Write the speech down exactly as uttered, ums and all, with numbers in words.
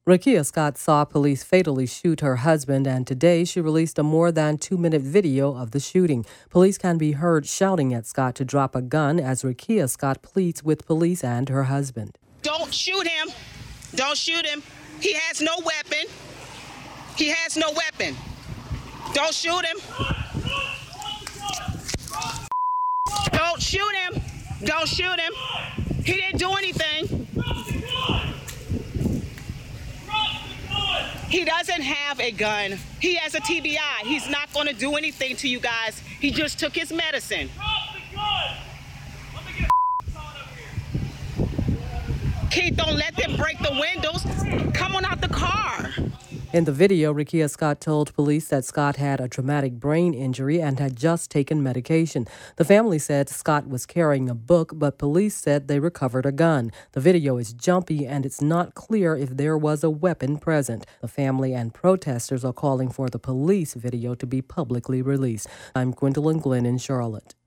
Rakia Scott saw police fatally shoot her husband, and today she released a more than two-minute video of the shooting. Police can be heard shouting at Scott to drop a gun as Rakia Scott pleads with police and her husband. Don't shoot him. Don't shoot him. He has no weapon. He has no weapon. Don't shoot him. Don't shoot him. Don't shoot him. He didn't do anything. He doesn't have a gun. He has a T B I. He's not going to do anything to you guys. He just took his medicine. Drop the gun. Let me get a sign up here. Keith, don't let them break the windows. Come on out the car. In the video, Rakia Scott told police that Scott had a traumatic brain injury and had just taken medication. The family said Scott was carrying a book, but police said they recovered a gun. The video is jumpy, and it's not clear if there was a weapon present. The family and protesters are calling for the police video to be publicly released. I'm Gwendolyn Glenn in Charlotte.